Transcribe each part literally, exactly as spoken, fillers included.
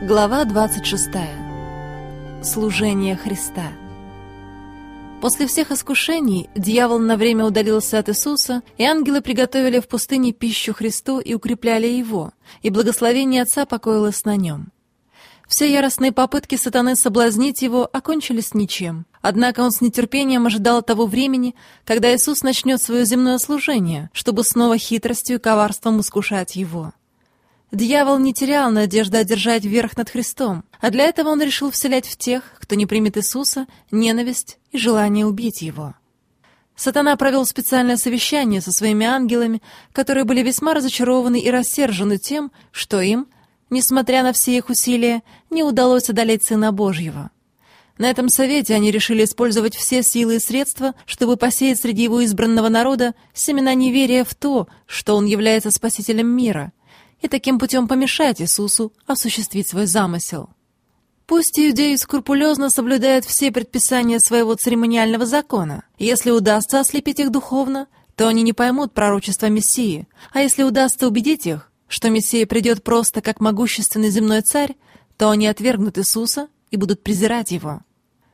Глава двадцать шестая. Служение Христа. После всех искушений дьявол на время удалился от Иисуса, и ангелы приготовили в пустыне пищу Христу и укрепляли Его, и благословение Отца покоилось на Нем. Все яростные попытки сатаны соблазнить Его окончились ничем. Однако он с нетерпением ожидал того времени, когда Иисус начнет свое земное служение, чтобы снова хитростью и коварством искушать Его. Дьявол не терял надежды одержать верх над Христом, а для этого он решил вселять в тех, кто не примет Иисуса, ненависть и желание убить Его. Сатана провел специальное совещание со своими ангелами, которые были весьма разочарованы и рассержены тем, что им, несмотря на все их усилия, не удалось одолеть Сына Божьего. На этом совете они решили использовать все силы и средства, чтобы посеять среди его избранного народа семена неверия в то, что он является Спасителем мира, и таким путем помешать Иисусу осуществить свой замысел. Пусть иудеи скрупулезно соблюдают все предписания своего церемониального закона. Если удастся ослепить их духовно, то они не поймут пророчества Мессии, а если удастся убедить их, что Мессия придет просто как могущественный земной царь, то они отвергнут Иисуса и будут презирать Его.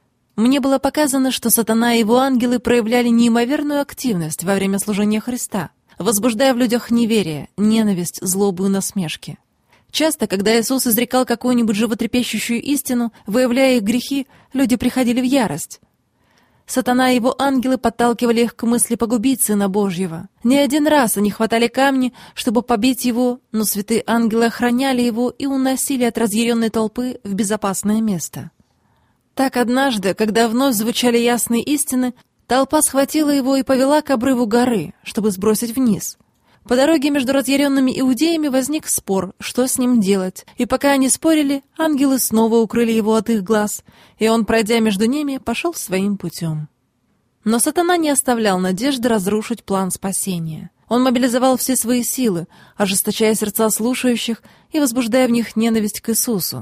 Мне было показано, что сатана и его ангелы проявляли неимоверную активность во время служения Христа, возбуждая в людях неверие, ненависть, злобу и насмешки. Часто, когда Иисус изрекал какую-нибудь животрепещущую истину, выявляя их грехи, люди приходили в ярость. Сатана и его ангелы подталкивали их к мысли погубить Сына Божьего. Не один раз они хватали камни, чтобы побить его, но святые ангелы охраняли его и уносили от разъяренной толпы в безопасное место. Так однажды, когда вновь звучали ясные истины, толпа схватила его и повела к обрыву горы, чтобы сбросить вниз. По дороге между разъяренными иудеями возник спор, что с ним делать, и пока они спорили, ангелы снова укрыли его от их глаз, и он, пройдя между ними, пошел своим путем. Но сатана не оставлял надежды разрушить план спасения. Он мобилизовал все свои силы, ожесточая сердца слушающих и возбуждая в них ненависть к Иисусу.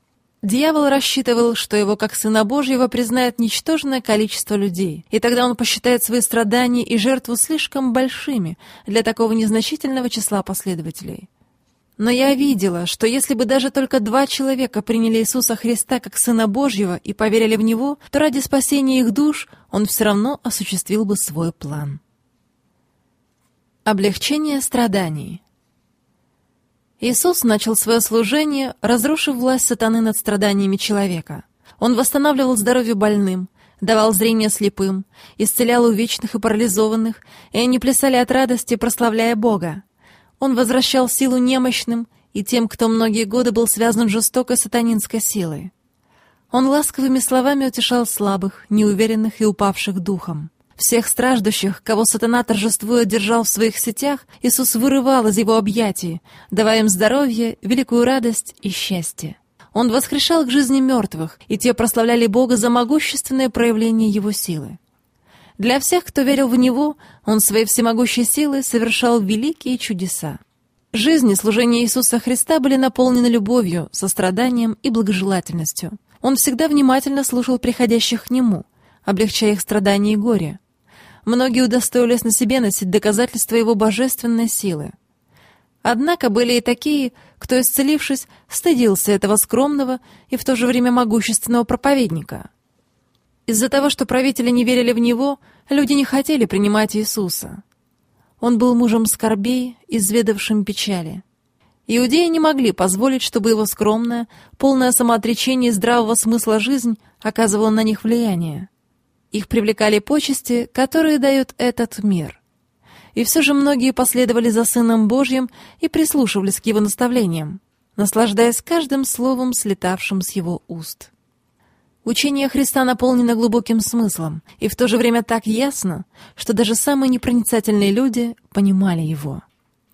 Дьявол рассчитывал, что его как Сына Божьего признает ничтожное количество людей, и тогда он посчитает свои страдания и жертву слишком большими для такого незначительного числа последователей. Но я видела, что если бы даже только два человека приняли Иисуса Христа как Сына Божьего и поверили в Него, то ради спасения их душ Он все равно осуществил бы свой план. Облегчение страданий. Иисус начал свое служение, разрушив власть сатаны над страданиями человека. Он восстанавливал здоровье больным, давал зрение слепым, исцелял увечных и парализованных, и они плясали от радости, прославляя Бога. Он возвращал силу немощным и тем, кто многие годы был связан жестокой сатанинской силой. Он ласковыми словами утешал слабых, неуверенных и упавших духом. Всех страждущих, кого сатана торжествуя держал в своих сетях, Иисус вырывал из его объятий, давая им здоровье, великую радость и счастье. Он воскрешал к жизни мертвых, и те прославляли Бога за могущественное проявление Его силы. Для всех, кто верил в Него, Он своей всемогущей силой совершал великие чудеса. Жизнь и служение Иисуса Христа были наполнены любовью, состраданием и благожелательностью. Он всегда внимательно слушал приходящих к Нему, облегчая их страдания и горе. Многие удостоились на себе носить доказательства Его божественной силы. Однако были и такие, кто, исцелившись, стыдился этого скромного и в то же время могущественного проповедника. Из-за того, что правители не верили в Него, люди не хотели принимать Иисуса. Он был мужем скорбей, изведавшим печали. Иудеи не могли позволить, чтобы его скромная, полное самоотречение и здравого смысла жизнь оказывала на них влияние. Их привлекали почести, которые дает этот мир. И все же многие последовали за Сыном Божьим и прислушивались к Его наставлениям, наслаждаясь каждым словом, слетавшим с Его уст. Учение Христа наполнено глубоким смыслом и в то же время так ясно, что даже самые непроницательные люди понимали его.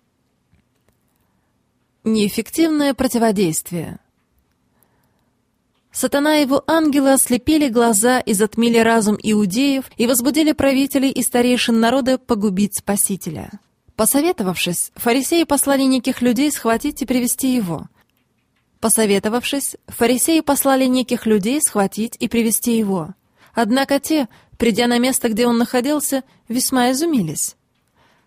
Неэффективное противодействие. Сатана и его ангелы ослепили глаза и затмили разум иудеев и возбудили правителей и старейшин народа погубить Спасителя. Посоветовавшись, фарисеи послали неких людей схватить и привести его. Посоветовавшись, фарисеи послали неких людей схватить и привести его. Однако те, придя на место, где он находился, весьма изумились.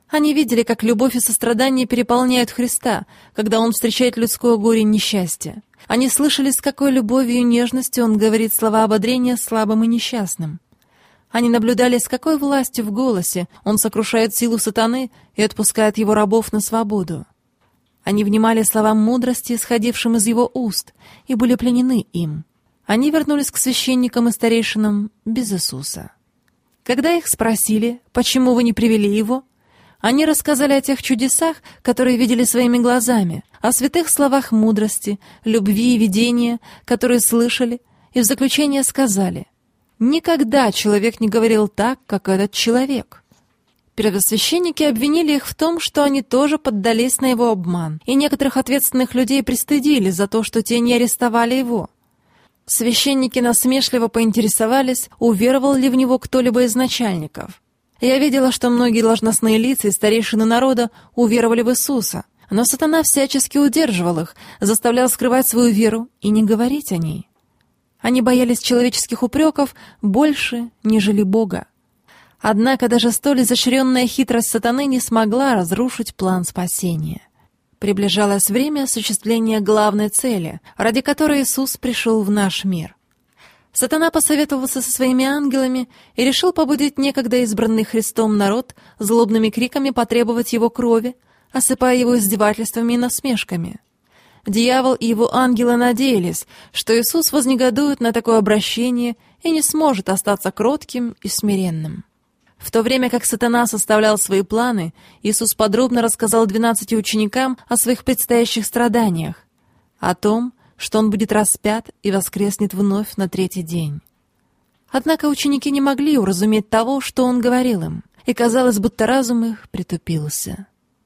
Они видели, как любовь и сострадание переполняют Христа, когда Он встречает людское горе и несчастье. Они слышали, с какой любовью и нежностью Он говорит слова ободрения слабым и несчастным. Они наблюдали, с какой властью в голосе Он сокрушает силу сатаны и отпускает его рабов на свободу. Они внимали словам мудрости, исходившим из Его уст, и были пленены им. Они вернулись к священникам и старейшинам без Иисуса. Когда их спросили, почему вы не привели Его, они рассказали о тех чудесах, которые видели своими глазами, о святых словах мудрости, любви и видения, которые слышали, и в заключение сказали: «Никогда человек не говорил так, как этот человек». Первосвященники обвинили их в том, что они тоже поддались на его обман, и некоторых ответственных людей пристыдили за то, что те не арестовали его. Священники насмешливо поинтересовались, уверовал ли в него кто-либо из начальников. Я видела, что многие должностные лица и старейшины народа уверовали в Иисуса, но сатана всячески удерживал их, заставлял скрывать свою веру и не говорить о ней. Они боялись человеческих упреков больше, нежели Бога. Однако даже столь изощренная хитрость сатаны не смогла разрушить план спасения. Приближалось время осуществления главной цели, ради которой Иисус пришел в наш мир. Сатана посоветовался со своими ангелами и решил побудить некогда избранный Христом народ злобными криками потребовать его крови, осыпая его издевательствами и насмешками. Дьявол и его ангелы надеялись, что Иисус вознегодует на такое обращение и не сможет остаться кротким и смиренным. В то время как сатана составлял свои планы, Иисус подробно рассказал двенадцати ученикам о своих предстоящих страданиях, о том, что Он будет распят и воскреснет вновь на третий день. Однако ученики не могли уразуметь того, что Он говорил им, и казалось, будто разум их притупился.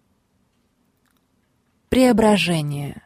Преображение.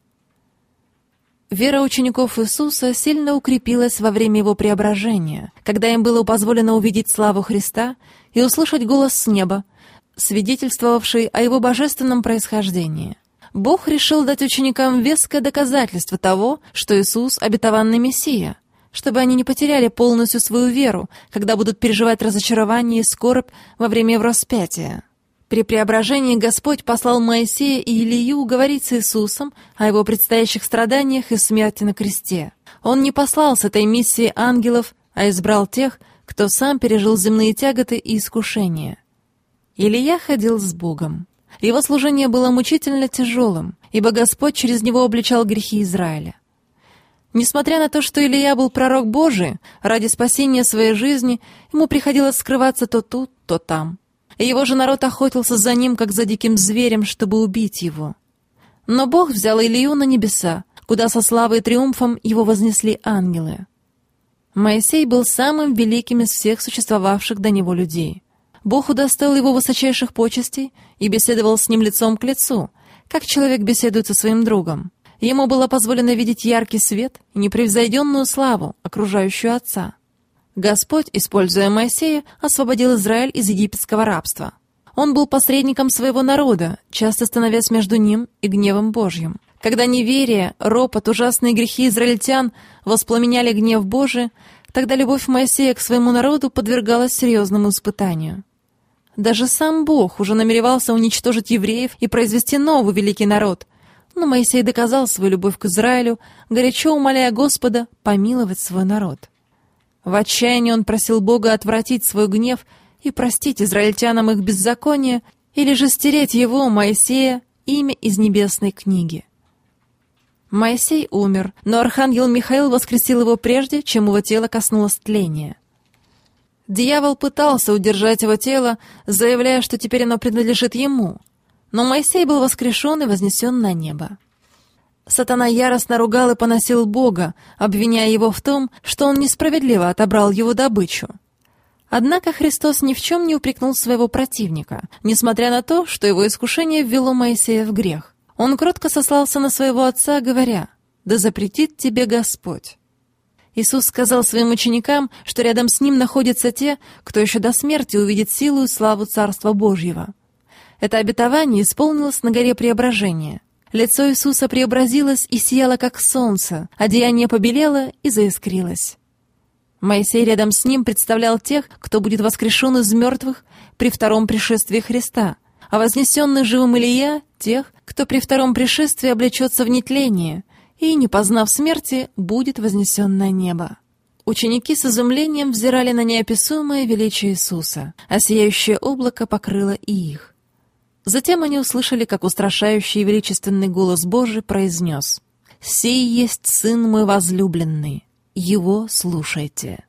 Вера учеников Иисуса сильно укрепилась во время Его преображения, когда им было позволено увидеть славу Христа и услышать голос с неба, свидетельствовавший о Его божественном происхождении. Бог решил дать ученикам веское доказательство того, что Иисус — обетованный Мессия, чтобы они не потеряли полностью свою веру, когда будут переживать разочарование и скорбь во время Его распятия. При преображении Господь послал Моисея и Илию говорить с Иисусом о Его предстоящих страданиях и смерти на кресте. Он не послал с этой миссией ангелов, а избрал тех, кто сам пережил земные тяготы и искушения. Илия ходил с Богом. Его служение было мучительно тяжелым, ибо Господь через него обличал грехи Израиля. Несмотря на то, что Илия был пророк Божий, ради спасения своей жизни ему приходилось скрываться то тут, то там. Его же народ охотился за ним, как за диким зверем, чтобы убить его. Но Бог взял Илию на небеса, куда со славой и триумфом его вознесли ангелы. Моисей был самым великим из всех существовавших до него людей. Бог удостоил его высочайших почестей и беседовал с ним лицом к лицу, как человек беседует со своим другом. Ему было позволено видеть яркий свет и непревзойденную славу, окружающую Отца. Господь, используя Моисея, освободил Израиль из египетского рабства. Он был посредником своего народа, часто становясь между ним и гневом Божьим. Когда неверие, ропот, ужасные грехи израильтян воспламеняли гнев Божий, тогда любовь Моисея к своему народу подвергалась серьезному испытанию. Даже сам Бог уже намеревался уничтожить евреев и произвести новый великий народ, но Моисей доказал свою любовь к Израилю, горячо умоляя Господа помиловать свой народ. В отчаянии он просил Бога отвратить свой гнев и простить израильтянам их беззаконие, или же стереть его, Моисея, имя из небесной книги. Моисей умер, но архангел Михаил воскресил его прежде, чем его тело коснулось тления. Дьявол пытался удержать его тело, заявляя, что теперь оно принадлежит ему, но Моисей был воскрешен и вознесен на небо. Сатана яростно ругал и поносил Бога, обвиняя его в том, что он несправедливо отобрал его добычу. Однако Христос ни в чем не упрекнул своего противника, несмотря на то, что его искушение ввело Моисея в грех. Он кротко сослался на своего отца, говоря: «Да запретит тебе Господь». Иисус сказал своим ученикам, что рядом с ним находятся те, кто еще до смерти увидит силу и славу Царства Божьего. Это обетование исполнилось на горе Преображения. Лицо Иисуса преобразилось и сияло, как солнце, одеяние побелело и заискрилось. Моисей рядом с ним представлял тех, кто будет воскрешен из мертвых при втором пришествии Христа, а вознесенный живым Илия — тех, кто при втором пришествии облечется в нетление и, не познав смерти, будет вознесен на небо. Ученики с изумлением взирали на неописуемое величие Иисуса, а сияющее облако покрыло и их. Затем они услышали, как устрашающий и величественный голос Божий произнес: «Сей есть Сын мой возлюбленный, Его слушайте».